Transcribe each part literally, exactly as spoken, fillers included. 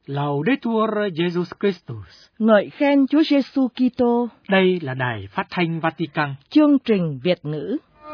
Laudetur Jesus Christus. Ngợi khen Chúa Giêsu Kitô. Đây là Đài Phát thanh Vatican. Chương trình Việt ngữ.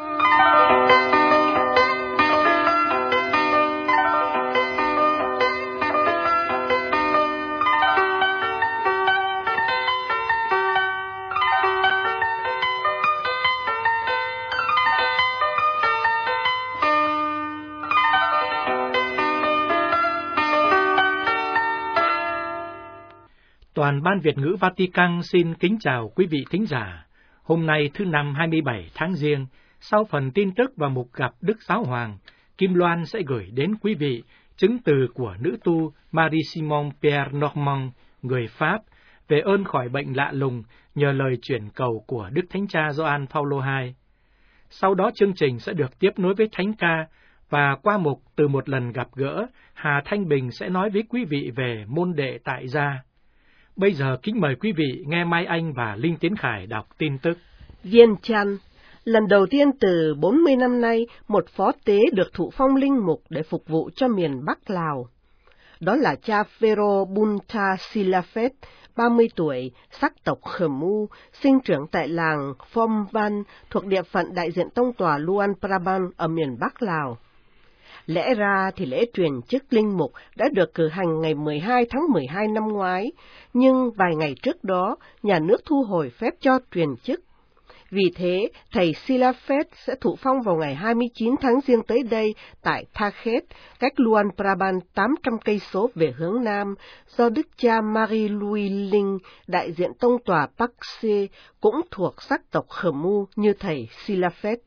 Toàn ban Việt ngữ Vatican xin kính chào quý vị thính giả. Hôm nay thứ năm hai mươi bảy tháng Giêng, sau phần tin tức và mục gặp Đức Giáo Hoàng, Kim Loan sẽ gửi đến quý vị chứng từ của nữ tu Marie-Simon Pierre Normand, người Pháp, về ơn khỏi bệnh lạ lùng nhờ lời chuyển cầu của Đức Thánh Cha Gioan Phaolô hai. Sau đó chương trình sẽ được tiếp nối với thánh ca, và qua mục Từ một lần gặp gỡ, Hà Thanh Bình sẽ nói với quý vị về môn đệ tại gia. Bây giờ kính mời quý vị nghe Mai Anh và Linh Tiến Khải đọc tin tức. Viên Chăn, lần đầu tiên từ bốn mươi năm nay, một phó tế được thụ phong linh mục để phục vụ cho miền Bắc Lào. Đó là cha Phêrô Bunta Silafet, ba mươi tuổi, sắc tộc Khmer, sinh trưởng tại làng Phom Van thuộc địa phận đại diện tông tòa Luang Prabang ở miền Bắc Lào. Lẽ ra thì lễ truyền chức linh mục đã được cử hành ngày mười hai tháng mười hai năm ngoái, nhưng vài ngày trước đó, nhà nước thu hồi phép cho truyền chức. Vì thế, thầy Silafet sẽ thụ phong vào ngày hai mươi chín tháng Giêng tới đây tại Tha-khét, cách Luang Prabang tám trăm cây số về hướng Nam, do Đức cha Marie-Louis Linh, đại diện tông tòa Paxe, cũng thuộc sắc tộc Khmer như thầy Silafet.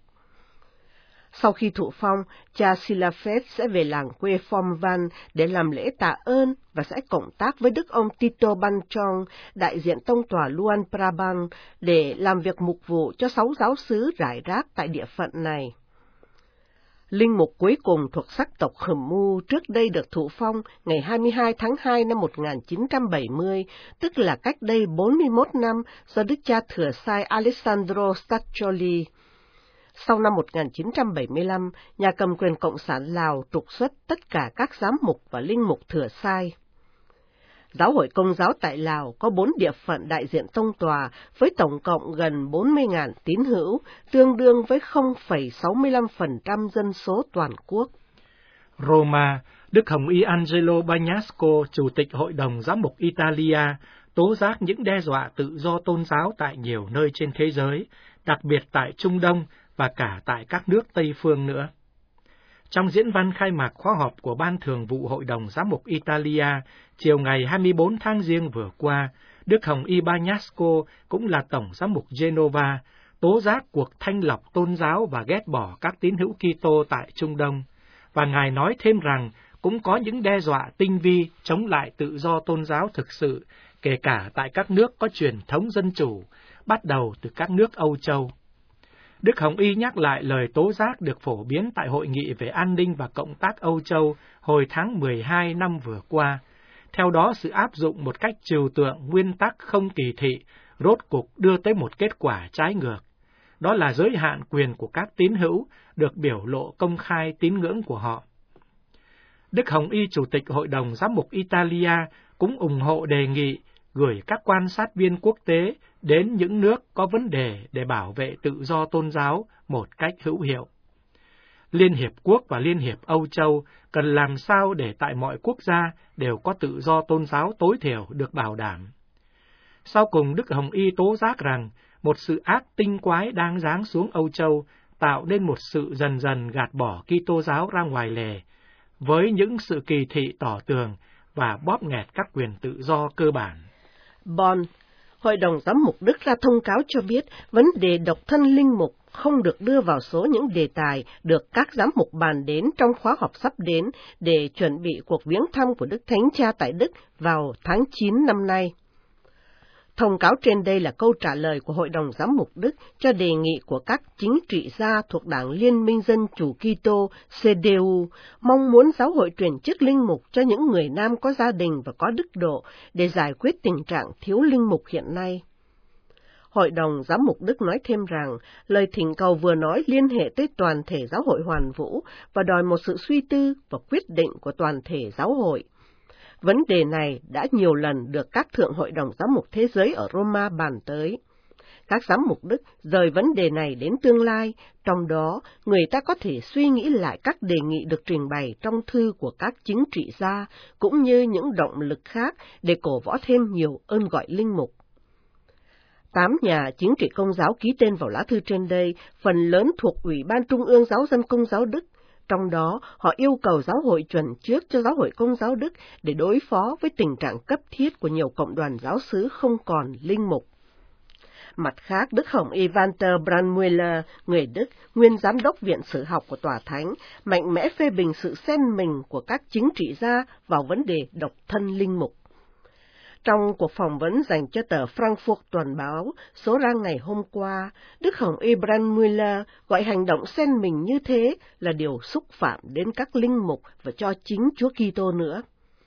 Sau khi thụ phong, cha Silafet sẽ về làng quê Phom Van để làm lễ tạ ơn và sẽ cộng tác với Đức ông Tito Ban Chong, đại diện tông tòa Luang Prabang, để làm việc mục vụ cho sáu giáo xứ rải rác tại địa phận này. Linh mục cuối cùng thuộc sắc tộc Khmer trước đây được thụ phong ngày hai mươi hai tháng hai năm một nghìn chín trăm bảy mươi, tức là cách đây bốn mươi mốt năm, do Đức cha thừa sai Alessandro Staccioli. Sau năm một nghìn chín trăm bảy mươi lăm, nhà cầm quyền Cộng sản Lào trục xuất tất cả các giám mục và linh mục thừa sai. Giáo hội Công giáo tại Lào có bốn địa phận đại diện tông tòa với tổng cộng gần bốn mươi nghìn tín hữu, tương đương với không phẩy sáu mươi lăm phần trăm dân số toàn quốc. Roma, Đức Hồng Y Angelo Bagnasco, Chủ tịch Hội đồng Giám mục Italia, tố giác những đe dọa tự do tôn giáo tại nhiều nơi trên thế giới, đặc biệt tại Trung Đông và cả tại các nước Tây phương nữa. Trong diễn văn khai mạc khóa họp của Ban Thường vụ Hội đồng Giám mục Italia chiều ngày hai mươi bốn tháng Giêng vừa qua, Đức Hồng Y Bagnasco, cũng là Tổng Giám mục Genova, tố giác cuộc thanh lọc tôn giáo và ghét bỏ các tín hữu Kitô tại Trung Đông, và Ngài nói thêm rằng cũng có những đe dọa tinh vi chống lại tự do tôn giáo thực sự, kể cả tại các nước có truyền thống dân chủ, bắt đầu từ các nước Âu Châu. Đức Hồng Y nhắc lại lời tố giác được phổ biến tại Hội nghị về an ninh và cộng tác Âu Châu hồi tháng mười hai năm vừa qua. Theo đó, sự áp dụng một cách trừu tượng nguyên tắc không kỳ thị rốt cục đưa tới một kết quả trái ngược. Đó là giới hạn quyền của các tín hữu được biểu lộ công khai tín ngưỡng của họ. Đức Hồng Y, Chủ tịch Hội đồng Giám mục Italia, cũng ủng hộ đề nghị gửi các quan sát viên quốc tế đến những nước có vấn đề để bảo vệ tự do tôn giáo một cách hữu hiệu. Liên Hiệp Quốc và Liên Hiệp Âu Châu cần làm sao để tại mọi quốc gia đều có tự do tôn giáo tối thiểu được bảo đảm. Sau cùng, Đức Hồng Y tố giác rằng một sự ác tinh quái đang giáng xuống Âu Châu, tạo nên một sự dần dần gạt bỏ Kitô giáo ra ngoài lề, với những sự kỳ thị tỏ tường và bóp nghẹt các quyền tự do cơ bản. Bonn, Hội đồng Giám mục Đức ra thông cáo cho biết vấn đề độc thân linh mục không được đưa vào số những đề tài được các giám mục bàn đến trong khóa họp sắp đến để chuẩn bị cuộc viếng thăm của Đức Thánh Cha tại Đức vào tháng chín năm nay. Thông cáo trên đây là câu trả lời của Hội đồng Giám mục Đức cho đề nghị của các chính trị gia thuộc Đảng Liên minh Dân chủ Kitô C D U, mong muốn giáo hội truyền chức linh mục cho những người nam có gia đình và có đức độ để giải quyết tình trạng thiếu linh mục hiện nay. Hội đồng Giám mục Đức nói thêm rằng, lời thỉnh cầu vừa nói liên hệ tới toàn thể giáo hội hoàn vũ và đòi một sự suy tư và quyết định của toàn thể giáo hội. Vấn đề này đã nhiều lần được các thượng hội đồng giám mục thế giới ở Roma bàn tới. Các giám mục Đức rời vấn đề này đến tương lai, trong đó người ta có thể suy nghĩ lại các đề nghị được trình bày trong thư của các chính trị gia, cũng như những động lực khác để cổ võ thêm nhiều ơn gọi linh mục. Tám nhà chính trị công giáo ký tên vào lá thư trên đây, phần lớn thuộc Ủy ban Trung ương Giáo dân Công giáo Đức. Trong đó, họ yêu cầu giáo hội chuẩn trước cho giáo hội Công giáo Đức để đối phó với tình trạng cấp thiết của nhiều cộng đoàn giáo xứ không còn linh mục. Mặt khác, Đức Hồng Y Walter Brandmüller, người Đức, nguyên giám đốc Viện Sử học của Tòa Thánh, mạnh mẽ phê bình sự xen mình của các chính trị gia vào vấn đề độc thân linh mục. Trong cuộc phỏng vấn dành cho tờ Frankfurt Tuần báo số ra ngày hôm qua, Đức Hồng Y Brandmüller gọi hành động xen mình như thế là điều xúc phạm đến các linh mục và cho chính Chúa Kitô nữa.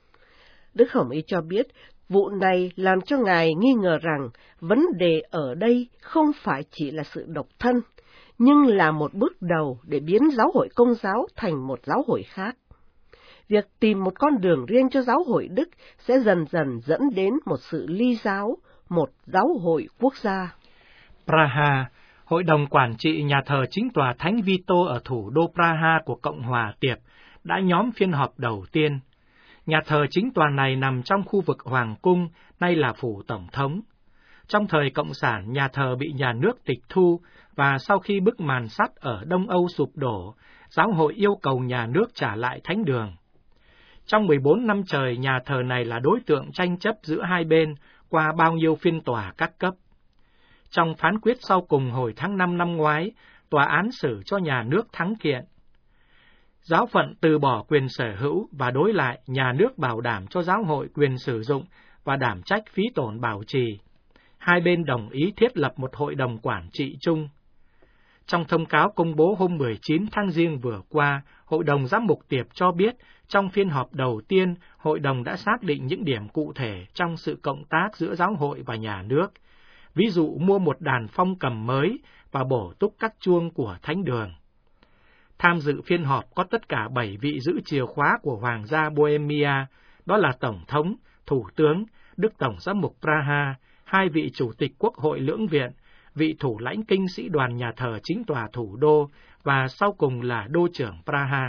Đức Hồng Y cho biết, vụ này làm cho Ngài nghi ngờ rằng vấn đề ở đây không phải chỉ là sự độc thân, nhưng là một bước đầu để biến giáo hội Công giáo thành một giáo hội khác. Việc tìm một con đường riêng cho giáo hội Đức sẽ dần dần dẫn đến một sự ly giáo, một giáo hội quốc gia. Praha, Hội đồng Quản trị nhà thờ Chính tòa Thánh Vito ở thủ đô Praha của Cộng hòa Tiệp đã nhóm phiên họp đầu tiên. Nhà thờ Chính tòa này nằm trong khu vực Hoàng cung, nay là Phủ Tổng thống. Trong thời Cộng sản, nhà thờ bị nhà nước tịch thu, và sau khi bức màn sắt ở Đông Âu sụp đổ, giáo hội yêu cầu nhà nước trả lại thánh đường. Trong mười bốn năm trời, nhà thờ này là đối tượng tranh chấp giữa hai bên qua bao nhiêu phiên tòa các cấp. Trong phán quyết sau cùng hồi tháng năm năm ngoái, tòa án xử cho nhà nước thắng kiện. Giáo phận từ bỏ quyền sở hữu và đối lại nhà nước bảo đảm cho giáo hội quyền sử dụng và đảm trách phí tổn bảo trì. Hai bên đồng ý thiết lập một hội đồng quản trị chung. Trong thông cáo công bố hôm mười chín tháng Giêng vừa qua, Hội đồng Giám mục Tiệp cho biết trong phiên họp đầu tiên, Hội đồng đã xác định những điểm cụ thể trong sự cộng tác giữa giáo hội và nhà nước. Ví dụ mua một đàn phong cầm mới và bổ túc các chuông của thánh đường. Tham dự phiên họp có tất cả bảy vị giữ chìa khóa của Hoàng gia Bohemia, đó là Tổng thống, Thủ tướng, Đức Tổng giám mục Praha, hai vị Chủ tịch Quốc hội Lưỡng viện, vị thủ lãnh kinh sĩ đoàn nhà thờ Chính tòa thủ đô và sau cùng là Đô trưởng Praha.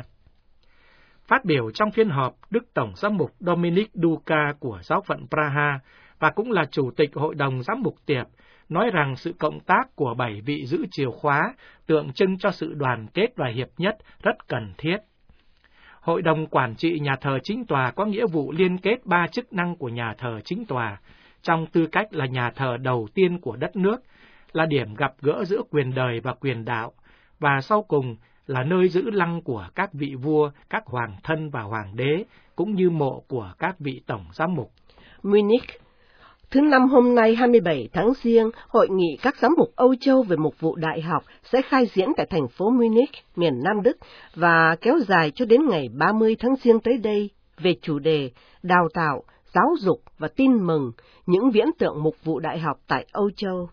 Phát biểu trong phiên họp, Đức Tổng giám mục Dominic Duka của giáo phận Praha và cũng là Chủ tịch Hội đồng Giám mục Tiệp nói rằng sự cộng tác của bảy vị giữ chìa khóa tượng trưng cho sự đoàn kết và hiệp nhất rất cần thiết. Hội đồng Quản trị nhà thờ Chính tòa có nghĩa vụ liên kết ba chức năng của nhà thờ Chính tòa, trong tư cách là nhà thờ đầu tiên của đất nước, là điểm gặp gỡ giữa quyền đời và quyền đạo, và sau cùng là nơi giữ lăng của các vị vua, các hoàng thân và hoàng đế, cũng như mộ của các vị tổng giám mục. Munich. Thứ năm hôm nay hai mươi bảy tháng Giêng, Hội nghị các giám mục Âu Châu về mục vụ đại học sẽ khai diễn tại thành phố Munich, miền Nam Đức, và kéo dài cho đến ngày ba mươi tháng Giêng tới đây, về chủ đề Đào tạo, giáo dục và tin mừng, những viễn tượng mục vụ đại học tại Âu Châu.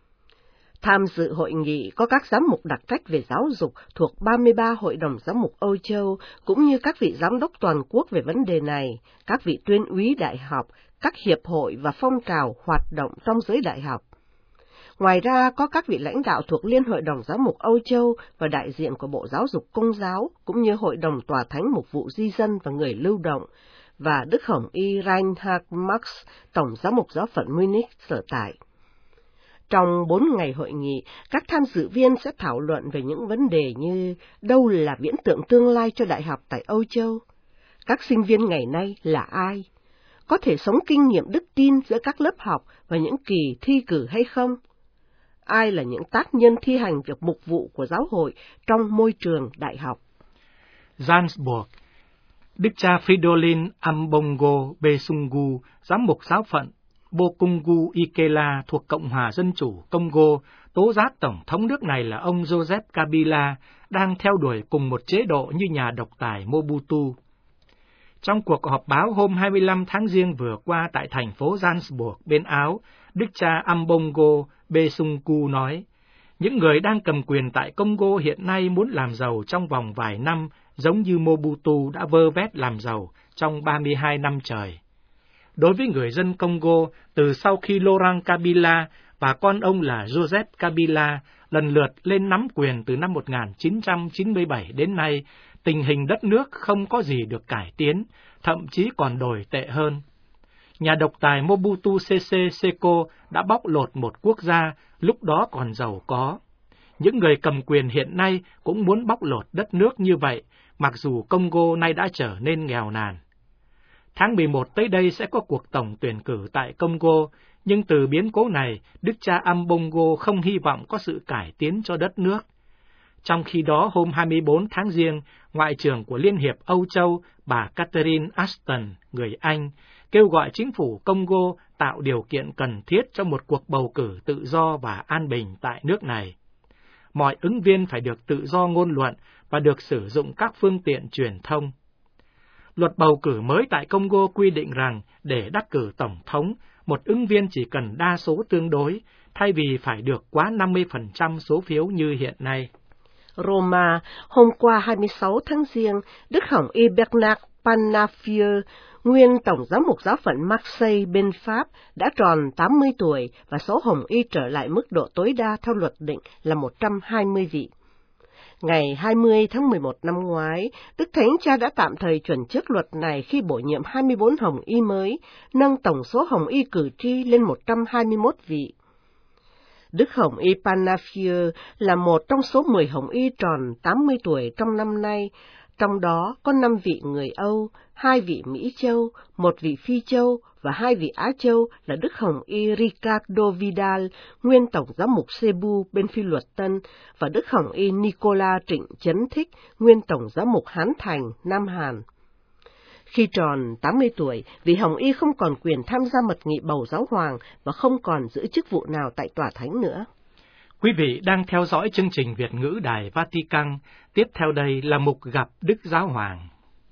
Tham dự hội nghị có các giám mục đặc trách về giáo dục thuộc ba mươi ba hội đồng giám mục Âu Châu, cũng như các vị giám đốc toàn quốc về vấn đề này, các vị tuyên úy đại học, các hiệp hội và phong trào hoạt động trong giới đại học. Ngoài ra, có các vị lãnh đạo thuộc Liên hội đồng giám mục Âu Châu và đại diện của Bộ Giáo dục Công giáo, cũng như Hội đồng Tòa Thánh Mục vụ Di dân và Người lưu động, và Đức Hồng Y Reinhard Marx, Tổng giám mục giáo phận Munich sở tại. Trong bốn ngày hội nghị, các tham dự viên sẽ thảo luận về những vấn đề như đâu là viễn tượng tương lai cho đại học tại Âu Châu, các sinh viên ngày nay là ai, có thể sống kinh nghiệm đức tin giữa các lớp học và những kỳ thi cử hay không, ai là những tác nhân thi hành việc mục vụ của giáo hội trong môi trường đại học. Salzburg. Đức cha Fridolin Ambongo Besungu, giám mục giáo phận Bokungu Ikela thuộc Cộng hòa Dân chủ Congo, tố giác Tổng thống nước này là ông Joseph Kabila đang theo đuổi cùng một chế độ như nhà độc tài Mobutu. Trong cuộc họp báo hôm hai mươi lăm tháng Giêng vừa qua tại thành phố Salzburg bên Áo, Đức cha Ambongo Besungu nói, những người đang cầm quyền tại Congo hiện nay muốn làm giàu trong vòng vài năm, giống như Mobutu đã vơ vét làm giàu trong ba mươi hai năm trời. Đối với người dân Congo, từ sau khi Laurent Kabila và con ông là Joseph Kabila lần lượt lên nắm quyền từ năm một nghìn chín trăm chín mươi bảy đến nay, tình hình đất nước không có gì được cải tiến, thậm chí còn đồi tệ hơn. Nhà độc tài Mobutu Sese Seko đã bóc lột một quốc gia lúc đó còn giàu có. Những người cầm quyền hiện nay cũng muốn bóc lột đất nước như vậy, mặc dù Congo nay đã trở nên nghèo nàn. Tháng mười một tới đây sẽ có cuộc tổng tuyển cử tại Congo, nhưng từ biến cố này, đức cha Ambongo không hy vọng có sự cải tiến cho đất nước. Trong khi đó, hôm hai mươi bốn tháng Giêng, Ngoại trưởng của Liên hiệp Âu Châu, bà Catherine Ashton, người Anh, kêu gọi chính phủ Congo tạo điều kiện cần thiết cho một cuộc bầu cử tự do và an bình tại nước này. Mọi ứng viên phải được tự do ngôn luận và được sử dụng các phương tiện truyền thông. Luật bầu cử mới tại Congo quy định rằng để đắc cử tổng thống, một ứng viên chỉ cần đa số tương đối, thay vì phải được quá năm mươi phần trăm số phiếu như hiện nay. Roma, hôm qua hai mươi sáu tháng Giêng, Đức Hồng Y Bernard Panafieux, nguyên Tổng giám mục giáo phận Marseille bên Pháp, đã tròn tám mươi tuổi và số Hồng Y trở lại mức độ tối đa theo luật định là một trăm hai mươi vị. Ngày hai mươi tháng mười một năm ngoái, Đức Thánh Cha đã tạm thời chuẩn chức luật này khi bổ nhiệm hai mươi bốn Hồng Y mới, nâng tổng số Hồng Y cử tri lên một trăm hai mươi mốt vị. Đức Hồng Y Panafieux là một trong số mười Hồng Y tròn tám mươi tuổi trong năm nay, trong đó có năm vị người Âu, hai vị Mỹ Châu, một vị Phi Châu và hai vị Á Châu là Đức Hồng Y Ricardo Vidal, nguyên Tổng giám mục Cebu bên Phi Luật Tân, và Đức Hồng Y Nicolas Trịnh Chấn Thích, nguyên Tổng giám mục Hán Thành, Nam Hàn. Khi tròn tám mươi tuổi, vị Hồng Y không còn quyền tham gia mật nghị bầu giáo hoàng và không còn giữ chức vụ nào tại tòa thánh nữa. Quý vị đang theo dõi chương trình Việt ngữ Đài Vatican. Tiếp theo đây là mục gặp Đức Giáo Hoàng.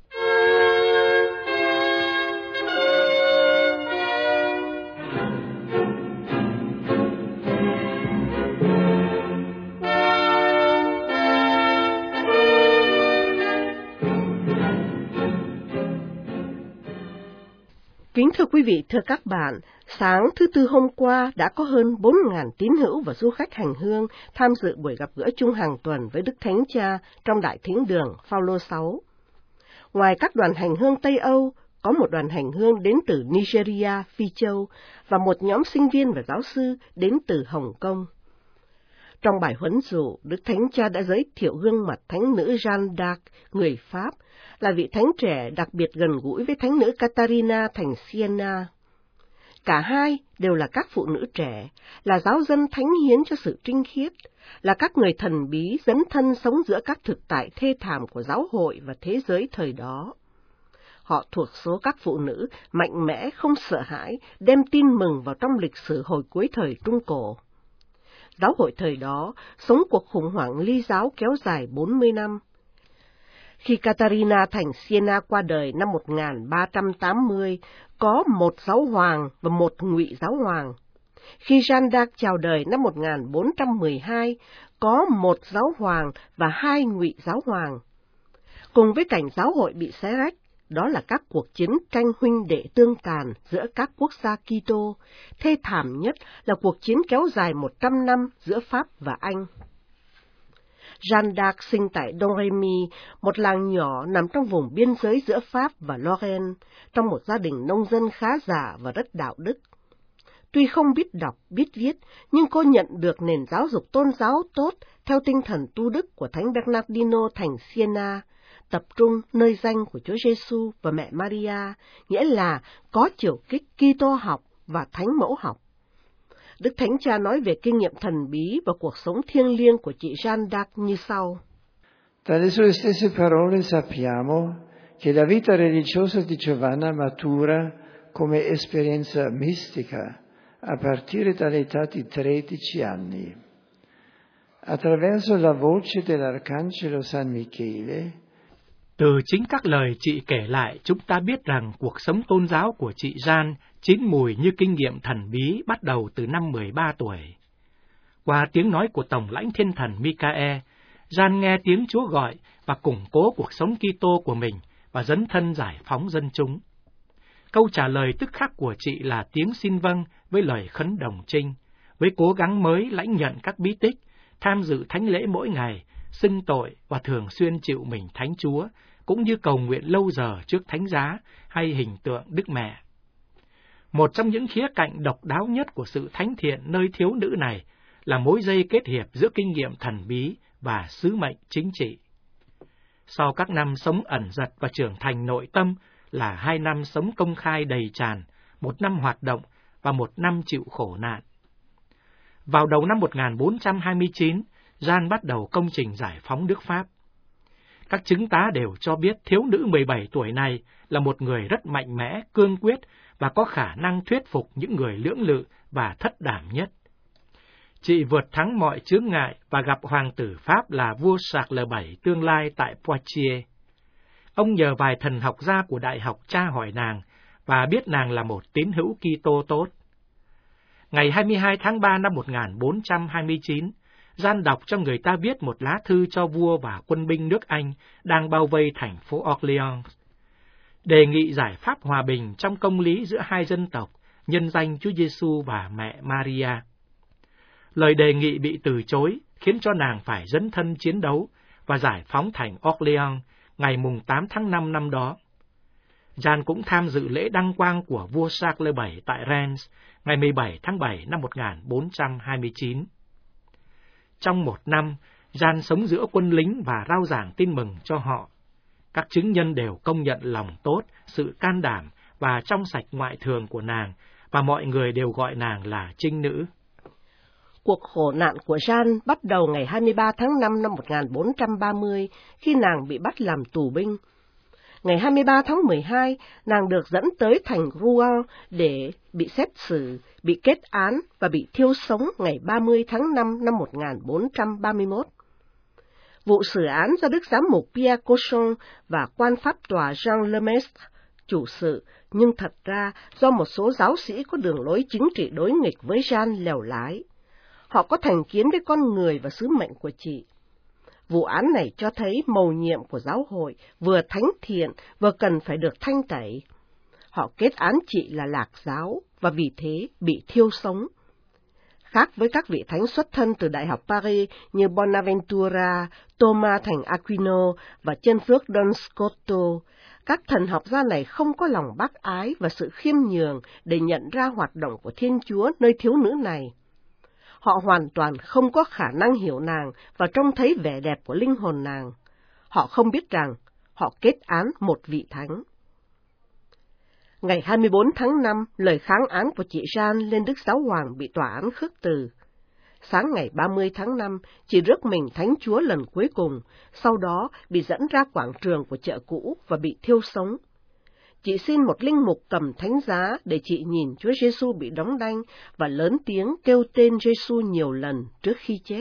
Kính thưa quý vị, thưa các bạn, sáng thứ Tư hôm qua đã có hơn bốn nghìn tín hữu và du khách hành hương tham dự buổi gặp gỡ chung hàng tuần với Đức Thánh Cha trong Đại Thính đường Phaolô sáu. Ngoài các đoàn hành hương Tây Âu, có một đoàn hành hương đến từ Nigeria, Phi Châu và một nhóm sinh viên và giáo sư đến từ Hồng Kông. Trong bài huấn dụ, Đức Thánh Cha đã giới thiệu gương mặt thánh nữ Jeanne d'Arc, người Pháp, là vị thánh trẻ đặc biệt gần gũi với thánh nữ Catarina thành Siena. Cả hai đều là các phụ nữ trẻ, là giáo dân thánh hiến cho sự trinh khiết, là các người thần bí dấn thân sống giữa các thực tại thê thảm của giáo hội và thế giới thời đó. Họ thuộc số các phụ nữ mạnh mẽ, không sợ hãi, đem tin mừng vào trong lịch sử hồi cuối thời Trung Cổ. Giáo hội thời đó sống cuộc khủng hoảng ly giáo kéo dài bốn mươi năm. Khi Catarina thành Siena qua đời năm một nghìn ba trăm tám mươi, có một giáo hoàng và một ngụy giáo hoàng. Khi Jeanne d'Arc chào đời năm một nghìn bốn trăm mười hai, có một giáo hoàng và hai ngụy giáo hoàng. Cùng với cảnh giáo hội bị xé rách, đó là các cuộc chiến tranh huynh đệ tương tàn giữa các quốc gia Kitô, thê thảm nhất là cuộc chiến kéo dài một trăm năm giữa Pháp và Anh. Jeanne d'Arc sinh tại Domremy, một làng nhỏ nằm trong vùng biên giới giữa Pháp và Lorraine, trong một gia đình nông dân khá giả và rất đạo đức. Tuy không biết đọc, biết viết, nhưng cô nhận được nền giáo dục tôn giáo tốt theo tinh thần tu đức của Thánh Bernardino thành Siena, tập trung nơi danh của Chúa Giêsu và mẹ Maria, nghĩa là có chiều kích Kitô học và Thánh mẫu học. Đức Thánh Cha nói về kinh nghiệm thần bí và cuộc sống thiêng liêng của chị Jeanne d'Arc như sau. Dalle sue stesse parole sappiamo che la vita religiosa di Giovanna matura come esperienza mistica a partire dall'età di tredici anni. Attraverso la voce dell'Arcangelo San Michele. Từ chính các lời chị kể lại, chúng ta biết rằng cuộc sống tôn giáo của chị Jeanne chín mùi như kinh nghiệm thần bí bắt đầu từ năm mười ba tuổi. Qua tiếng nói của Tổng lãnh Thiên Thần Michael, Jeanne nghe tiếng Chúa gọi và củng cố cuộc sống Kitô của mình và dấn thân giải phóng dân chúng. Câu trả lời tức khắc của chị là tiếng xin vâng với lời khấn đồng trinh, với cố gắng mới lãnh nhận các bí tích, tham dự thánh lễ mỗi ngày, xưng tội và thường xuyên chịu mình Thánh Chúa, cũng như cầu nguyện lâu giờ trước thánh giá hay hình tượng Đức Mẹ. Một trong những khía cạnh độc đáo nhất của sự thánh thiện nơi thiếu nữ này là mối dây kết hiệp giữa kinh nghiệm thần bí và sứ mệnh chính trị. Sau các năm sống ẩn dật và trưởng thành nội tâm là hai năm sống công khai đầy tràn, một năm hoạt động và một năm chịu khổ nạn. Vào đầu năm một nghìn bốn trăm hai mươi chín, Jeanne bắt đầu công trình giải phóng nước Pháp. Các chứng tá đều cho biết thiếu nữ mười bảy tuổi này là một người rất mạnh mẽ, cương quyết và có khả năng thuyết phục những người lưỡng lự và thất đảm nhất. Chị vượt thắng mọi chướng ngại và gặp hoàng tử Pháp là vua Charles đệ bảy tương lai tại Poitiers. Ông nhờ vài thần học gia của đại học tra hỏi nàng và biết nàng là một tín hữu Kitô tốt. Ngày hai mươi hai tháng ba năm một nghìn bốn trăm hai mươi chín, Jeanne đọc cho người ta viết một lá thư cho vua và quân binh nước Anh đang bao vây thành phố Orléans, đề nghị giải pháp hòa bình trong công lý giữa hai dân tộc, nhân danh Chúa Giêsu và mẹ Maria. Lời đề nghị bị từ chối, khiến cho nàng phải dấn thân chiến đấu và giải phóng thành Orléans ngày mùng tám tháng năm năm đó. Jeanne cũng tham dự lễ đăng quang của vua Charles đệ bảy tại Reims ngày mười bảy tháng bảy năm một nghìn bốn trăm hai mươi chín. Trong một năm, Jeanne sống giữa quân lính và rao giảng tin mừng cho họ. Các chứng nhân đều công nhận lòng tốt, sự can đảm và trong sạch ngoại thường của nàng, và mọi người đều gọi nàng là trinh nữ. Cuộc khổ nạn của Jeanne bắt đầu ngày hai mươi ba tháng năm năm một nghìn bốn trăm ba mươi, khi nàng bị bắt làm tù binh. Ngày hai mươi ba tháng mười hai, nàng được dẫn tới thành Rouen để bị xét xử, bị kết án và bị thiêu sống ngày ba mươi tháng năm năm một nghìn bốn trăm ba mươi mốt. Vụ xử án do Đức Giám mục Pierre Cochon và quan pháp tòa Jean Lemestre chủ sự, nhưng thật ra do một số giáo sĩ có đường lối chính trị đối nghịch với Jeanne lèo lái. Họ có thành kiến với con người và sứ mệnh của chị. Vụ án này cho thấy mầu nhiệm của giáo hội vừa thánh thiện vừa cần phải được thanh tẩy. Họ kết án chị là lạc giáo và vì thế bị thiêu sống. Khác với các vị thánh xuất thân từ Đại học Paris như Bonaventura, Thomas thành Aquino và chân phước Don Scotto, các thần học gia này không có lòng bác ái và sự khiêm nhường để nhận ra hoạt động của Thiên Chúa nơi thiếu nữ này. Họ hoàn toàn không có khả năng hiểu nàng và trông thấy vẻ đẹp của linh hồn nàng. Họ không biết rằng họ kết án một vị thánh. Ngày hai mươi bốn tháng năm, lời kháng án của chị Jeanne lên Đức Giáo Hoàng bị tòa án khước từ. Sáng ngày ba mươi tháng năm, chị rước mình Thánh Chúa lần cuối cùng, sau đó bị dẫn ra quảng trường của chợ cũ và bị thiêu sống. Chị xin một linh mục cầm thánh giá để chị nhìn Chúa Giêsu bị đóng đanh và lớn tiếng kêu tên Giêsu nhiều lần trước khi chết.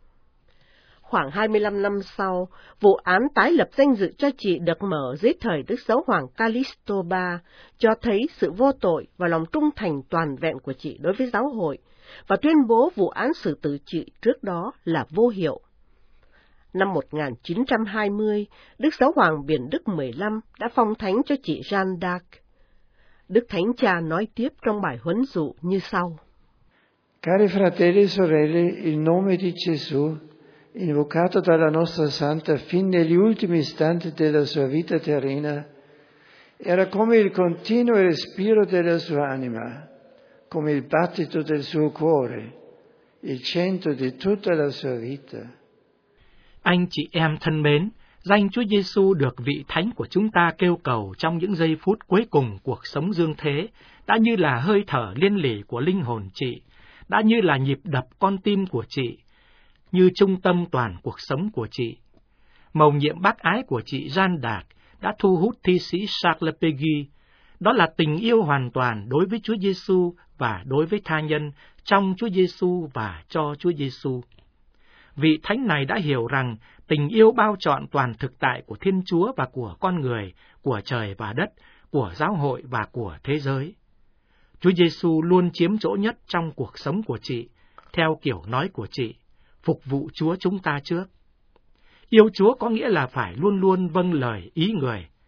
Khoảng hai mươi lăm năm sau, vụ án tái lập danh dự cho chị được mở dưới thời Đức Giáo Hoàng Calixto đệ ba, cho thấy sự vô tội và lòng trung thành toàn vẹn của chị đối với giáo hội, và tuyên bố vụ án xử tử chị trước đó là vô hiệu. Năm một nghìn chín trăm hai mươi, Đức Giáo Hoàng Biển Đức mười lăm đã phong thánh cho chị Jeanne d'Arc. Đức Thánh Cha nói tiếp trong bài huấn dụ như sau. Cari fratelli e sorelle, il nome di Gesù, invocato dalla nostra Santa fin negli ultimi istanti della sua vita terrena, era come il continuo respiro della sua anima, come il battito del suo cuore, il centro di tutta la sua vita. Anh chị em thân mến, danh Chúa Giêsu được vị thánh của chúng ta kêu cầu trong những giây phút cuối cùng cuộc sống dương thế, đã như là hơi thở liên lỉ của linh hồn chị, đã như là nhịp đập con tim của chị, như trung tâm toàn cuộc sống của chị. Mầu nhiệm bác ái của chị Jeanne d'Arc đã thu hút thi sĩ Charles Péguy. Đó là tình yêu hoàn toàn đối với Chúa Giêsu và đối với tha nhân, trong Chúa Giêsu và cho Chúa Giêsu. Vị thánh này đã hiểu rằng tình yêu bao trọn toàn thực tại của Thiên Chúa và của con người, của trời và đất, của giáo hội và của thế giới. Chúa Giêsu luôn chiếm chỗ nhất trong cuộc sống của chị, theo kiểu nói của chị, phục vụ Chúa chúng ta trước. Yêu Chúa có nghĩa là phải luôn luôn vâng lời ý người.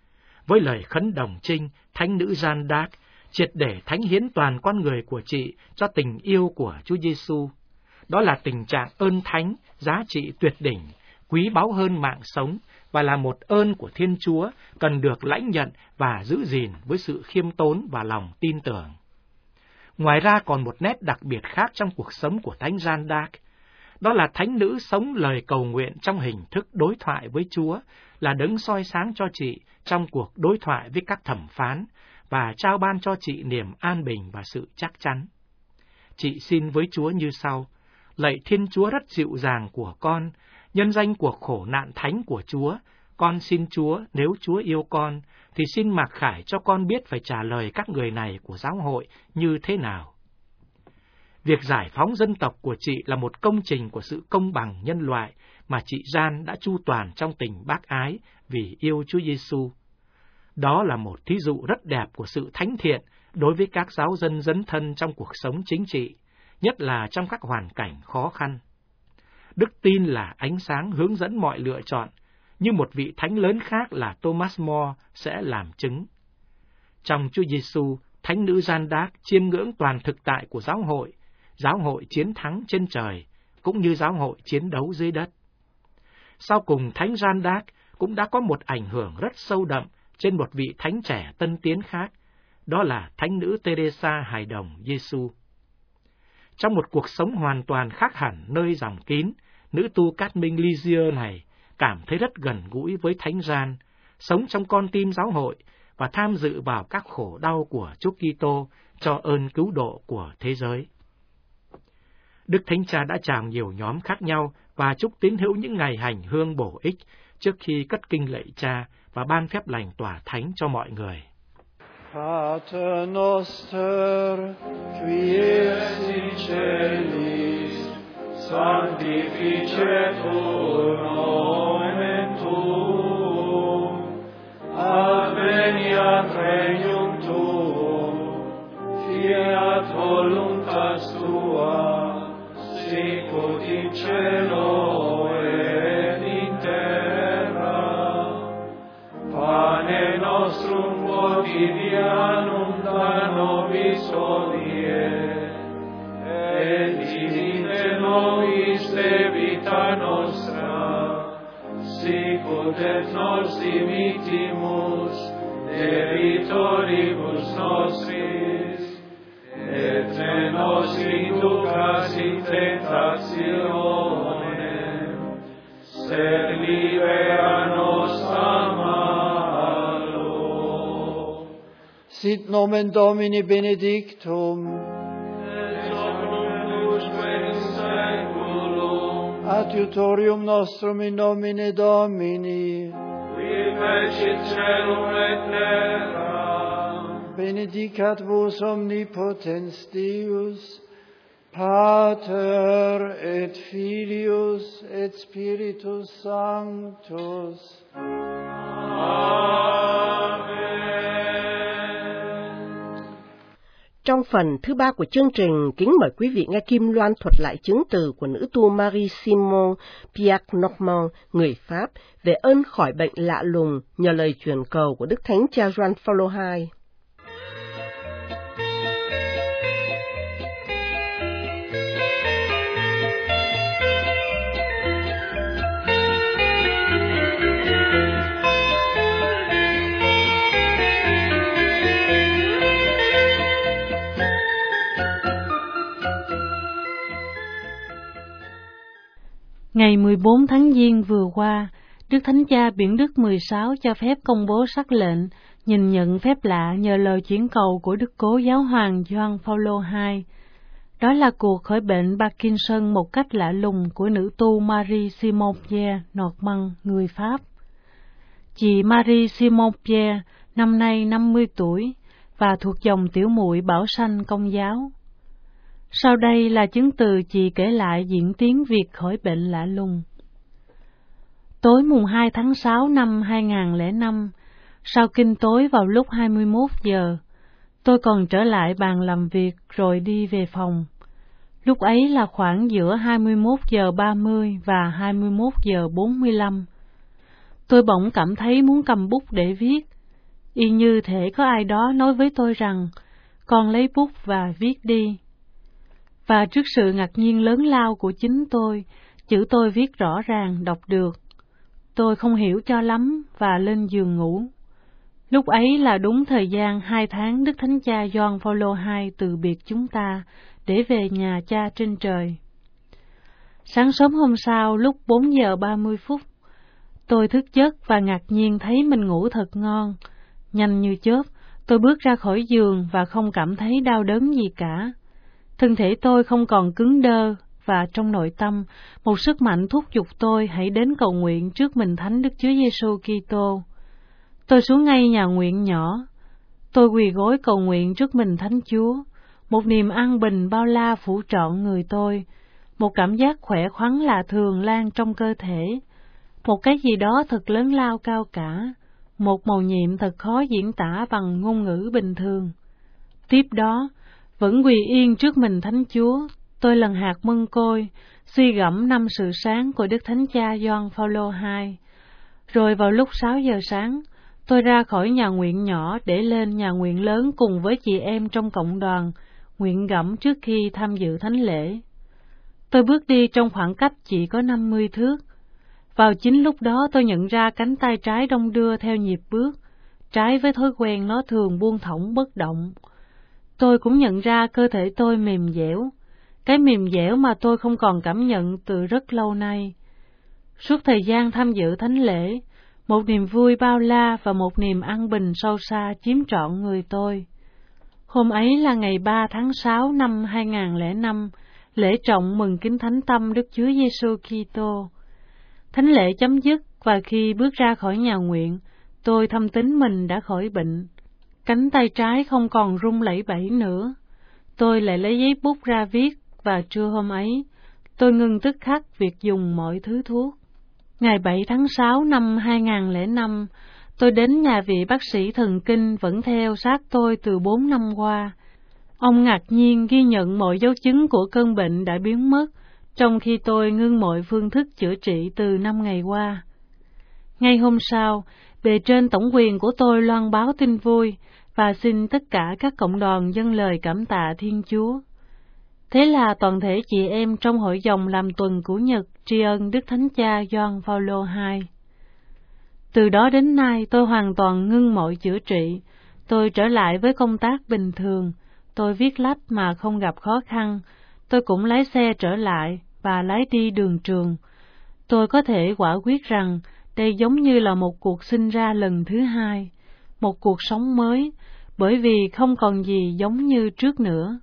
với lời khấn đồng trinh, thánh nữ Jeanne d'Arc triệt để thánh hiến toàn con người của chị cho tình yêu của Chúa Giêsu. Đó là tình trạng ơn thánh, giá trị tuyệt đỉnh, quý báu hơn mạng sống, và là một ơn của Thiên Chúa cần được lãnh nhận và giữ gìn với sự khiêm tốn và lòng tin tưởng. Ngoài ra còn một nét đặc biệt khác trong cuộc sống của Thánh Jeanne d'Arc, đó là thánh nữ sống lời cầu nguyện trong hình thức đối thoại với Chúa, là đấng soi sáng cho chị trong cuộc đối thoại với các thẩm phán và trao ban cho chị niềm an bình và sự chắc chắn. Chị xin với Chúa như sau: lạy Thiên Chúa rất dịu dàng của con, nhân danh cuộc khổ nạn thánh của Chúa, con xin Chúa, nếu Chúa yêu con, thì xin mặc khải cho con biết phải trả lời các người này của giáo hội như thế nào. Việc giải phóng dân tộc của chị là một công trình của sự công bằng nhân loại mà chị Jeanne đã chu toàn trong tình bác ái vì yêu Chúa Giêsu. Đó là một thí dụ rất đẹp của sự thánh thiện đối với các giáo dân dấn thân trong cuộc sống chính trị, nhất là trong các hoàn cảnh khó khăn. Đức tin là ánh sáng hướng dẫn mọi lựa chọn, như một vị thánh lớn khác là Thomas More sẽ làm chứng. Trong Chúa Giêsu, thánh nữ Jeanne d'Arc chiêm ngưỡng toàn thực tại của giáo hội, giáo hội chiến thắng trên trời, cũng như giáo hội chiến đấu dưới đất. Sau cùng, thánh Jeanne d'Arc cũng đã có một ảnh hưởng rất sâu đậm trên một vị thánh trẻ tân tiến khác, đó là thánh nữ Teresa hài đồng Giêsu. Trong một cuộc sống hoàn toàn khác hẳn nơi dòng kín, nữ tu Cát Minh Lisieux này cảm thấy rất gần gũi với Thánh Jeanne, sống trong con tim giáo hội và tham dự vào các khổ đau của Chúa Kitô cho ơn cứu độ của thế giới. Đức Thánh Cha đã chào nhiều nhóm khác nhau và chúc tín hữu những ngày hành hương bổ ích trước khi cất kinh lạy Cha và ban phép lành tỏa thánh cho mọi người. Pater noster, qui es in celis, sanctificetur nomen tuum, adveniat regnum tuum, fiat voluntas tua, sicut in cielo et in terra. Pane nostrum quotidianum da nobis hodie, et dimitte nobis debita nostra, sicut et nos dimittimus debitoribus nostris, et ne nos inducas in tentationem, sed libera nos a malo. Sit nomen Domini benedictum, et hoc nunc usque in saeculum, adiutorium nostrum in nomine Domini, qui fecit caelum et terra. benedicat vos omnipotens Deus, Pater et Filius et Spiritus Sanctus. Trong phần thứ ba của chương trình, kính mời quý vị nghe Kim Loan thuật lại chứng từ của nữ tu Marie Simon Pierre Normand, người Pháp, về ơn khỏi bệnh lạ lùng nhờ lời truyền cầu của Đức Thánh Cha Gioan Phaolô hai. Ngày mười bốn tháng Giêng vừa qua, Đức Thánh Cha Biển Đức mười sáu cho phép công bố sắc lệnh nhìn nhận phép lạ nhờ lời chuyển cầu của Đức Cố Giáo hoàng Gioan Phaolô hai. Đó là cuộc khỏi bệnh Parkinson một cách lạ lùng của nữ tu Marie Simon Pierre Normand, người Pháp. Chị Marie Simon Pierre năm nay năm mươi tuổi và thuộc dòng tiểu muội Bảo Sanh Công giáo. Sau đây là chứng từ chị kể lại diễn tiến việc khỏi bệnh lạ lùng. Tối mùng hai tháng sáu năm hai nghìn không trăm lẻ năm, sau kinh tối vào lúc hai mươi mốt giờ, tôi còn trở lại bàn làm việc rồi đi về phòng. Lúc ấy là khoảng giữa hai mươi mốt giờ ba mươi và hai mươi mốt giờ bốn mươi lăm. Tôi bỗng cảm thấy muốn cầm bút để viết, y như thể có ai đó nói với tôi rằng, con lấy bút và viết đi. Và trước sự ngạc nhiên lớn lao của chính tôi, chữ tôi viết rõ ràng, đọc được. Tôi không hiểu cho lắm và lên giường ngủ. Lúc ấy là đúng thời gian hai tháng Đức Thánh Cha Gioan Phaolô hai từ biệt chúng ta để về nhà Cha trên trời. Sáng sớm hôm sau lúc bốn giờ ba mươi phút, tôi thức giấc và ngạc nhiên thấy mình ngủ thật ngon. Nhanh như chớp, tôi bước ra khỏi giường và không cảm thấy đau đớn gì cả. Thân thể tôi không còn cứng đơ và trong nội tâm, một sức mạnh thúc giục tôi hãy đến cầu nguyện trước mình Thánh Đức Chúa Giêsu Kitô. Tôi xuống ngay nhà nguyện nhỏ. Tôi quỳ gối cầu nguyện trước mình Thánh Chúa. Một niềm an bình bao la phủ trọn người tôi. Một cảm giác khỏe khoắn lạ thường lan trong cơ thể. Một cái gì đó thật lớn lao cao cả. Một mầu nhiệm thật khó diễn tả bằng ngôn ngữ bình thường. Tiếp đó, vẫn quỳ yên trước mình Thánh Chúa, tôi lần hạt mân côi, suy gẫm năm sự sáng của Đức Thánh Cha Gioan Phaolô hai. Rồi vào lúc sáu giờ sáng, tôi ra khỏi nhà nguyện nhỏ để lên nhà nguyện lớn cùng với chị em trong cộng đoàn, nguyện gẫm trước khi tham dự thánh lễ. Tôi bước đi trong khoảng cách chỉ có năm mươi thước. Vào chính lúc đó tôi nhận ra cánh tay trái đong đưa theo nhịp bước, trái với thói quen nó thường buông thõng bất động. Tôi cũng nhận ra cơ thể tôi mềm dẻo, cái mềm dẻo mà tôi không còn cảm nhận từ rất lâu nay. Suốt thời gian tham dự thánh lễ, một niềm vui bao la và một niềm an bình sâu xa chiếm trọn người tôi. Hôm ấy là ngày ba tháng sáu năm hai nghìn không trăm lẻ năm, lễ trọng mừng kính thánh tâm Đức Chúa Giêsu Kitô. Thánh lễ chấm dứt và khi bước ra khỏi nhà nguyện, tôi thâm tín mình đã khỏi bệnh. Cánh tay trái không còn run lẩy bẩy nữa. Tôi lại lấy giấy bút ra viết và trưa hôm ấy, tôi ngưng tức khắc việc dùng mọi thứ thuốc. Ngày bảy tháng sáu năm hai nghìn không trăm lẻ năm, tôi đến nhà vị bác sĩ thần kinh vẫn theo sát tôi từ bốn năm qua. Ông ngạc nhiên ghi nhận mọi dấu chứng của cơn bệnh đã biến mất, trong khi tôi ngưng mọi phương thức chữa trị từ năm ngày qua. Ngay hôm sau, bề trên tổng quyền của tôi loan báo tin vui và xin tất cả các cộng đoàn dâng lời cảm tạ Thiên Chúa. Thế là toàn thể chị em trong hội dòng làm tuần Chủ nhật tri ân Đức Thánh Cha Gioan Phaolô hai. Từ đó đến nay tôi hoàn toàn ngưng mọi chữa trị, tôi trở lại với công tác bình thường, tôi viết lách mà không gặp khó khăn, tôi cũng lái xe trở lại và lái đi đường trường. Tôi có thể quả quyết rằng đây giống như là một cuộc sinh ra lần thứ hai, một cuộc sống mới, bởi vì không còn gì giống như trước nữa.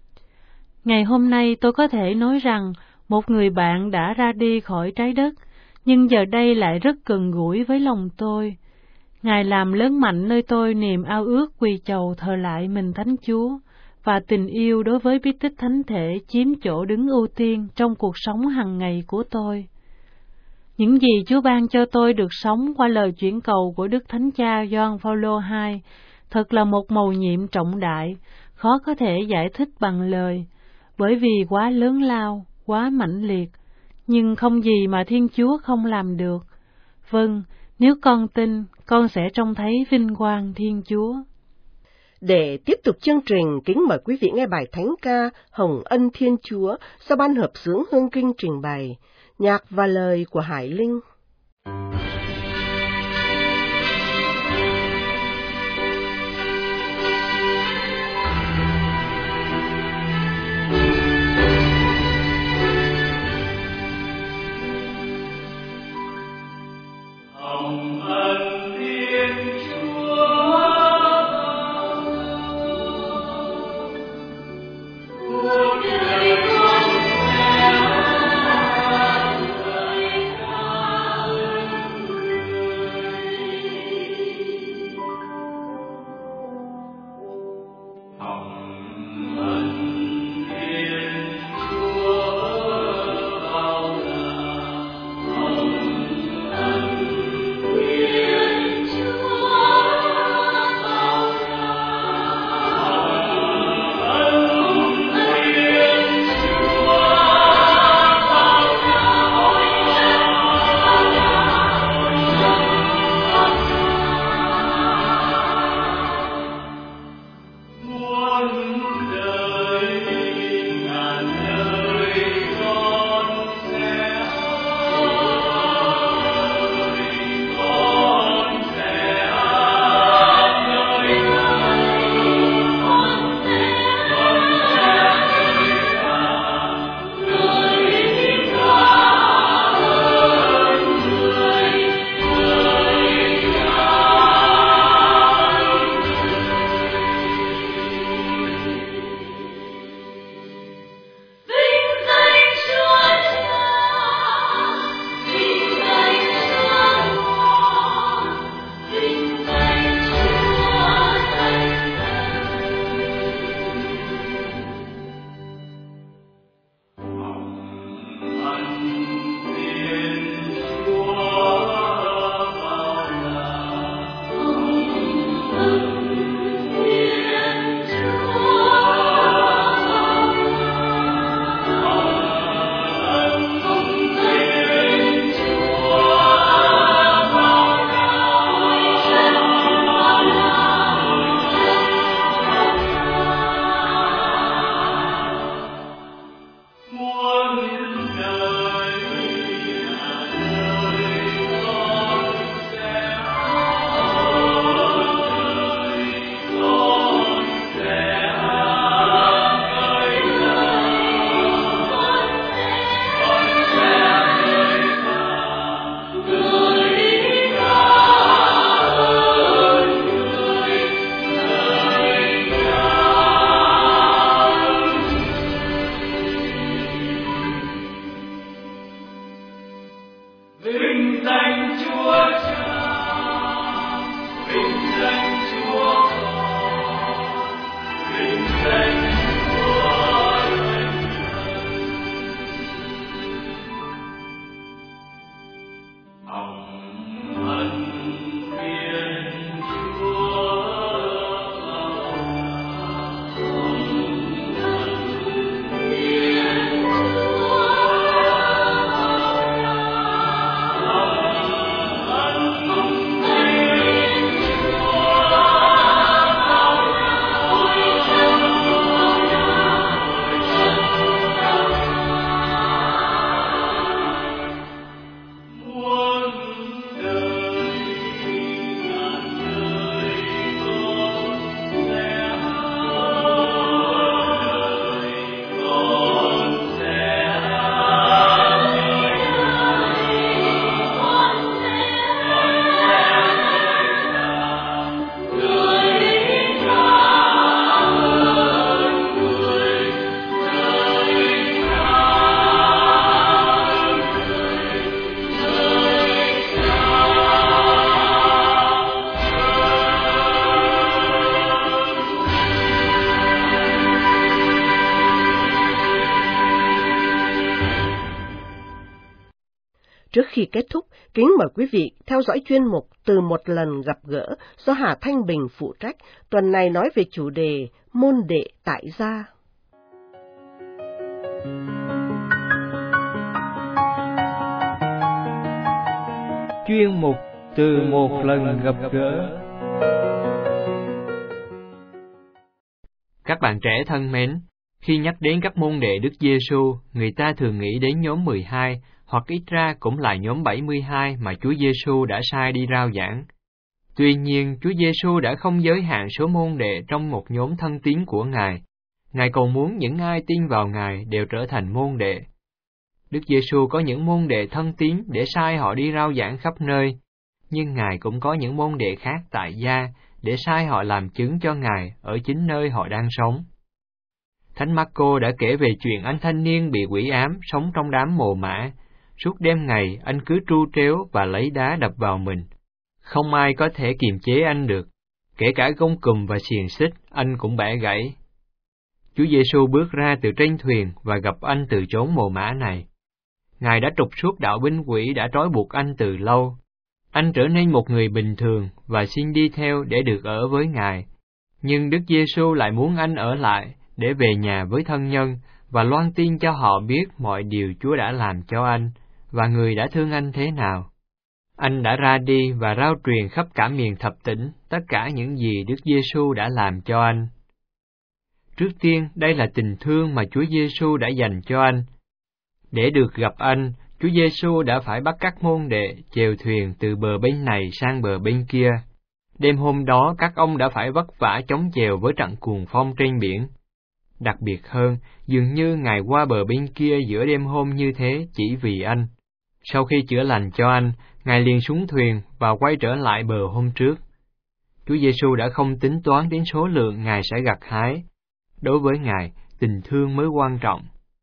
Ngày hôm nay tôi có thể nói rằng một người bạn đã ra đi khỏi trái đất, nhưng giờ đây lại rất gần gũi với lòng tôi. Ngài làm lớn mạnh nơi tôi niềm ao ước quỳ chầu thờ lại mình Thánh Chúa, và tình yêu đối với bí tích thánh thể chiếm chỗ đứng ưu tiên trong cuộc sống hàng ngày của tôi. Những gì Chúa ban cho tôi được sống qua lời chuyển cầu của Đức Thánh Cha Gioan Phaolô hai thật là một mầu nhiệm trọng đại, khó có thể giải thích bằng lời, bởi vì quá lớn lao, quá mãnh liệt, nhưng không gì mà Thiên Chúa không làm được. Vâng, nếu con tin, con sẽ trông thấy vinh quang Thiên Chúa. Để tiếp tục chương trình, kính mời quý vị nghe bài thánh ca Hồng Ân Thiên Chúa do ban hợp xướng Hương Kinh trình bày, nhạc và lời của Hải Linh. Yeah. Trước khi kết thúc, kính mời quý vị theo dõi chuyên mục Từ một lần gặp gỡ do Hà Thanh Bình phụ trách, tuần này nói về chủ đề môn đệ tại gia. Chuyên mục Từ một lần gặp gỡ. Các bạn trẻ thân mến, khi nhắc đến các môn đệ Đức Giêsu, người ta thường nghĩ đến nhóm mười hai, hoặc ít ra cũng là nhóm bảy mươi hai mà Chúa Giêsu đã sai đi rao giảng. Tuy nhiên, Chúa Giêsu đã không giới hạn số môn đệ trong một nhóm thân tín của Ngài. Ngài còn muốn những ai tin vào Ngài đều trở thành môn đệ. Đức Giêsu có những môn đệ thân tín để sai họ đi rao giảng khắp nơi, nhưng Ngài cũng có những môn đệ khác tại gia để sai họ làm chứng cho Ngài ở chính nơi họ đang sống. Thánh Mác-cô đã kể về chuyện anh thanh niên bị quỷ ám sống trong đám mồ mả. Suốt đêm ngày anh cứ tru tréo và lấy đá đập vào mình. Không ai có thể kiềm chế anh được, kể cả gông cùm và xiềng xích anh cũng bẻ gãy. Chúa Giêsu bước ra từ trên thuyền và gặp anh từ chốn mồ mả này. Ngài đã trục xuất đạo binh quỷ đã trói buộc anh từ lâu. Anh trở nên một người bình thường và xin đi theo để được ở với Ngài. Nhưng Đức Giêsu lại muốn anh ở lại để về nhà với thân nhân và loan tin cho họ biết mọi điều Chúa đã làm cho anh và người đã thương anh thế nào. Anh đã ra đi và rao truyền khắp cả miền thập tỉnh tất cả những gì Đức Giêsu đã làm cho anh. Trước tiên, đây là tình thương mà Chúa Giêsu đã dành cho anh. Để được gặp anh, Chúa Giêsu đã phải bắt các môn đệ chèo thuyền từ bờ bên này sang bờ bên kia. Đêm hôm đó, các ông đã phải vất vả chống chèo với trận cuồng phong trên biển. Đặc biệt hơn, dường như Ngài qua bờ bên kia giữa đêm hôm như thế chỉ vì anh. Sau khi chữa lành cho anh, Ngài liền xuống thuyền và quay trở lại bờ hôm trước. Chúa Giêsu đã không tính toán đến số lượng Ngài sẽ gặt hái. Đối với Ngài, tình thương mới quan trọng.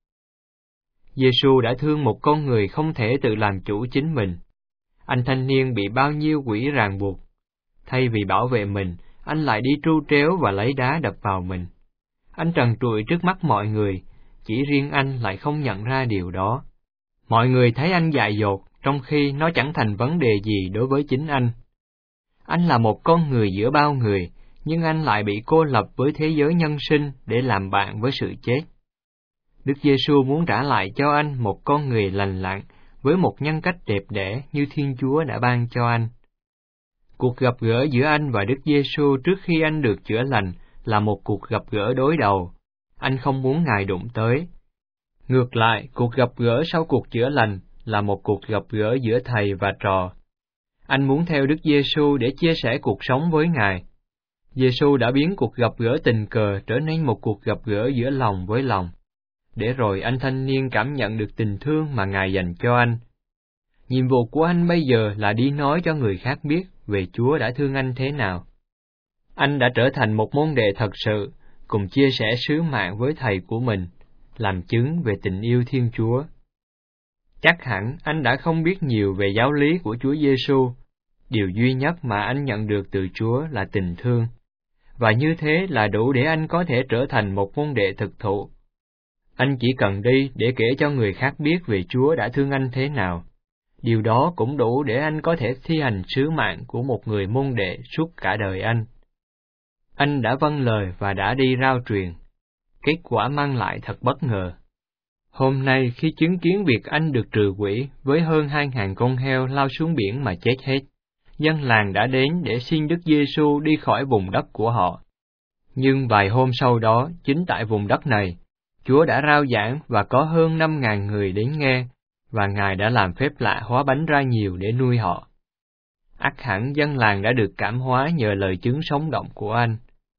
Giêsu đã thương một con người không thể tự làm chủ chính mình. Anh thanh niên bị bao nhiêu quỷ ràng buộc. Thay vì bảo vệ mình, anh lại đi tru tréo và lấy đá đập vào mình. Anh trần trụi trước mắt mọi người, chỉ riêng anh lại không nhận ra điều đó. Mọi người thấy anh dại dột, trong khi nó chẳng thành vấn đề gì đối với chính anh. Anh là một con người giữa bao người, nhưng anh lại bị cô lập với thế giới nhân sinh để làm bạn với sự chết. Đức Giêsu muốn trả lại cho anh một con người lành lặn với một nhân cách đẹp đẽ như Thiên Chúa đã ban cho anh. Cuộc gặp gỡ giữa anh và Đức Giêsu trước khi anh được chữa lành là một cuộc gặp gỡ đối đầu. Anh không muốn Ngài đụng tới. Ngược lại, cuộc gặp gỡ sau cuộc chữa lành là một cuộc gặp gỡ giữa thầy và trò. Anh muốn theo Đức Giêsu để chia sẻ cuộc sống với Ngài. Giêsu đã biến cuộc gặp gỡ tình cờ trở nên một cuộc gặp gỡ giữa lòng với lòng, để rồi anh thanh niên cảm nhận được tình thương mà Ngài dành cho anh. Nhiệm vụ của anh bây giờ là đi nói cho người khác biết về Chúa đã thương anh thế nào. Anh đã trở thành một môn đệ thật sự, cùng chia sẻ sứ mạng với thầy của mình, làm chứng về tình yêu Thiên Chúa. Chắc hẳn anh đã không biết nhiều về giáo lý của Chúa Giêsu. Điều duy nhất mà anh nhận được từ Chúa là tình thương, và như thế là đủ để anh có thể trở thành một môn đệ thực thụ. Anh chỉ cần đi để kể cho người khác biết về Chúa đã thương anh thế nào. Điều đó cũng đủ để anh có thể thi hành sứ mạng của một người môn đệ suốt cả đời anh. Anh đã vâng lời và đã đi rao truyền. Kết quả mang lại thật bất ngờ. Hôm nay khi chứng kiến việc anh được trừ quỷ với hơn hai ngàn con heo lao xuống biển mà chết hết, dân làng đã đến để xin Đức Giêsu đi khỏi vùng đất của họ. Nhưng vài hôm sau đó, chính tại vùng đất này, Chúa đã rao giảng và có hơn năm ngàn người đến nghe, và Ngài đã làm phép lạ hóa bánh ra nhiều để nuôi họ. Ắt hẳn dân làng đã được cảm hóa nhờ lời chứng sống động của anh.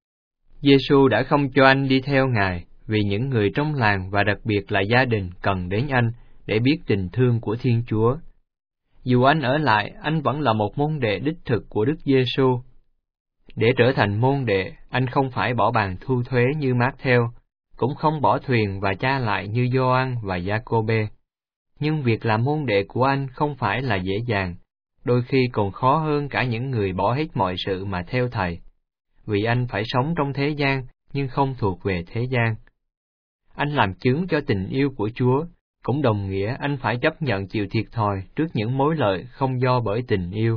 Giêsu đã không cho anh đi theo Ngài, vì những người trong làng và đặc biệt là gia đình cần đến anh để biết tình thương của Thiên Chúa. Dù anh ở lại, anh vẫn là một môn đệ đích thực của Đức Giêsu. Để trở thành môn đệ, anh không phải bỏ bàn thu thuế như Mát-thêu, cũng không bỏ thuyền và cha lại như Gioan và Gia-cô-bê. Nhưng việc làm môn đệ của anh không phải là dễ dàng, đôi khi còn khó hơn cả những người bỏ hết mọi sự mà theo Thầy, vì anh phải sống trong thế gian nhưng không thuộc về thế gian. Anh làm chứng cho tình yêu của Chúa, cũng đồng nghĩa anh phải chấp nhận chịu thiệt thòi trước những mối lợi không do bởi tình yêu.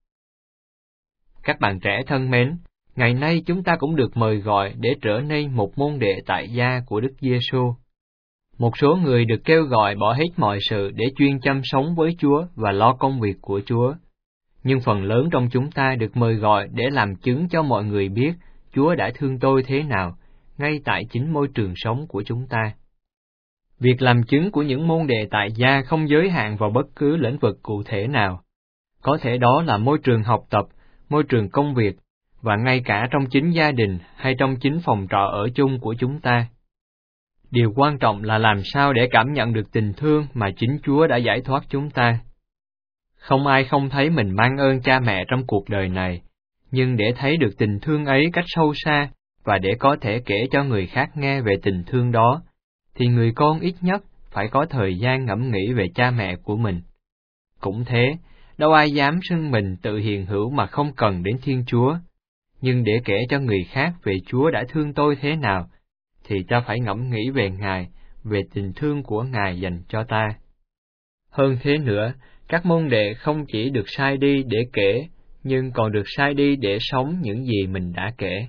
Các bạn trẻ thân mến, ngày nay chúng ta cũng được mời gọi để trở nên một môn đệ tại gia của Đức Giêsu. Một số người được kêu gọi bỏ hết mọi sự để chuyên chăm sống với Chúa và lo công việc của Chúa. Nhưng phần lớn trong chúng ta được mời gọi để làm chứng cho mọi người biết Chúa đã thương tôi thế nào, ngay tại chính môi trường sống của chúng ta. Việc làm chứng của những môn đệ tại gia không giới hạn vào bất cứ lĩnh vực cụ thể nào. Có thể đó là môi trường học tập, môi trường công việc, và ngay cả trong chính gia đình hay trong chính phòng trọ ở chung của chúng ta. Điều quan trọng là làm sao để cảm nhận được tình thương mà chính Chúa đã giải thoát chúng ta. Không ai không thấy mình mang ơn cha mẹ trong cuộc đời này, nhưng để thấy được tình thương ấy cách sâu xa, và để có thể kể cho người khác nghe về tình thương đó, thì người con ít nhất phải có thời gian ngẫm nghĩ về cha mẹ của mình. Cũng thế, đâu ai dám xưng mình tự hiền hữu mà không cần đến Thiên Chúa. Nhưng để kể cho người khác về Chúa đã thương tôi thế nào, thì ta phải ngẫm nghĩ về Ngài, về tình thương của Ngài dành cho ta. Hơn thế nữa, các môn đệ không chỉ được sai đi để kể, nhưng còn được sai đi để sống những gì mình đã kể.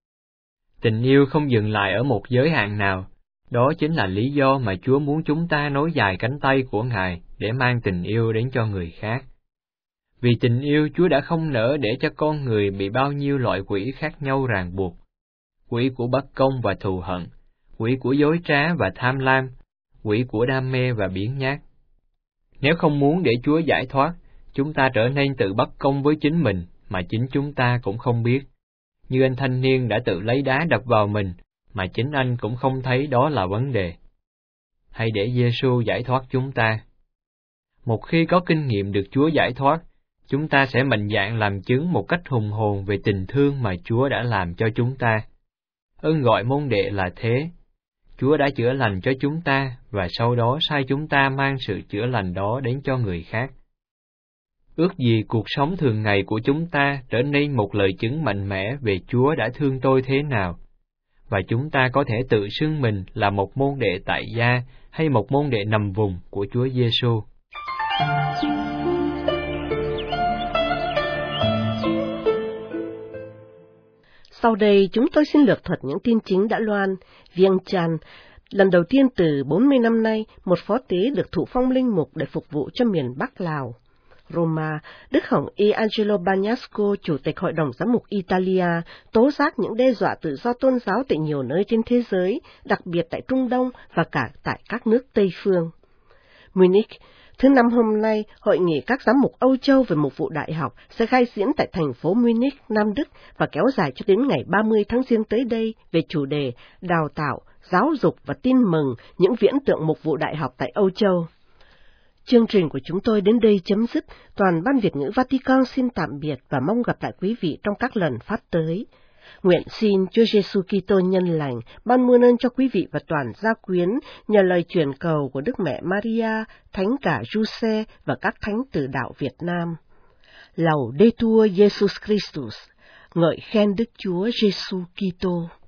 Tình yêu không dừng lại ở một giới hạn nào, đó chính là lý do mà Chúa muốn chúng ta nối dài cánh tay của Ngài để mang tình yêu đến cho người khác. Vì tình yêu, Chúa đã không nỡ để cho con người bị bao nhiêu loại quỷ khác nhau ràng buộc. Quỷ của bất công và thù hận, quỷ của dối trá và tham lam, quỷ của đam mê và biếng nhác. Nếu không muốn để Chúa giải thoát, chúng ta trở nên tự bất công với chính mình mà chính chúng ta cũng không biết. Như anh thanh niên đã tự lấy đá đập vào mình mà chính anh cũng không thấy đó là vấn đề. Hãy để Giêsu giải thoát chúng ta. Một khi có kinh nghiệm được Chúa giải thoát, chúng ta sẽ mạnh dạn làm chứng một cách hùng hồn về tình thương mà Chúa đã làm cho chúng ta. Ơn gọi môn đệ là thế. Chúa đã chữa lành cho chúng ta, và sau đó sai chúng ta mang sự chữa lành đó đến cho người khác. Ước gì cuộc sống thường ngày của chúng ta trở nên một lời chứng mạnh mẽ về Chúa đã thương tôi thế nào, và chúng ta có thể tự xưng mình là một môn đệ tại gia hay một môn đệ nằm vùng của Chúa Giêsu. Sau đây chúng tôi xin lược thuật những tin chính đã loan. Viêng Chăn, lần đầu tiên từ bốn mươi năm nay, một phó tế được thụ phong linh mục để phục vụ cho miền Bắc Lào. Roma, Đức Hồng Y Angelo Bagnasco, Chủ tịch Hội đồng Giám mục Italia, tố giác những đe dọa tự do tôn giáo tại nhiều nơi trên thế giới, đặc biệt tại Trung Đông và cả tại các nước Tây Phương. Munich, thứ năm hôm nay, Hội nghị các giám mục Âu Châu về mục vụ đại học sẽ khai diễn tại thành phố Munich, Nam Đức và kéo dài cho đến ngày ba mươi tháng Giêng tới đây về chủ đề Đào tạo, giáo dục và tin mừng những viễn tượng mục vụ đại học tại Âu Châu. Chương trình của chúng tôi đến đây chấm dứt. Toàn ban Việt ngữ Vatican xin tạm biệt và mong gặp lại quý vị trong các lần phát tới. Nguyện xin Chúa Giêsu Kitô nhân lành ban muôn ơn cho quý vị và toàn gia quyến nhờ lời truyền cầu của Đức Mẹ Maria, Thánh cả Giuse và các thánh tử đạo Việt Nam. Laudetur Jesus Christus, ngợi khen Đức Chúa Giêsu Kitô.